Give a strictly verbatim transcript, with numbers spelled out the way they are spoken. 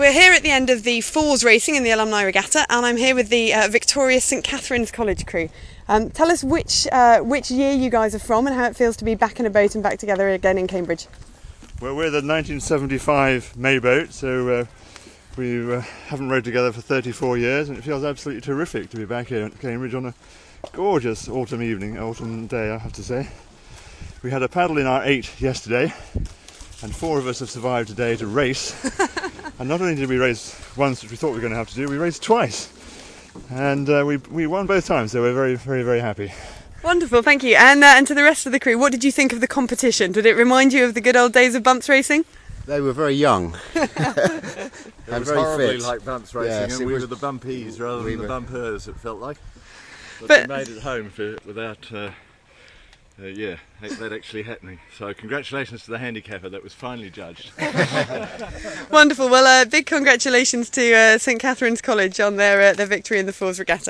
We're here at the end of the Falls Racing in the Alumni Regatta, and I'm here with the uh, Victorious St Catherine's College crew. Um, tell us which uh, which year you guys are from and how it feels to be back in a boat and back together again in Cambridge. Well, we're the nineteen seventy-five May boat, so uh, we uh, haven't rowed together for thirty-four years, and it feels absolutely terrific to be back here at Cambridge on a gorgeous autumn evening, autumn day, I have to say. We had a paddle in our eight yesterday, and four of us have survived today to race. And not only did we race once, which we thought we were going to have to do, we raced twice. And uh, we we won both times, so we're very, very, very happy. Wonderful, thank you. And, uh, and to the rest of the crew, what did you think of the competition? Did it remind you of the good old days of bumps racing? They were very young. It was very horribly fit. like bumps racing, Yes, and it we was- were the bumpies rather we than the were- bumpers, it felt like. But, But- we made it home for, without, uh, uh, yeah, that, that actually happening. So congratulations to the handicapper that was finally judged. Wonderful. Well, uh, big congratulations to uh, St Catherine's College on their uh, their victory in the Falls Regatta.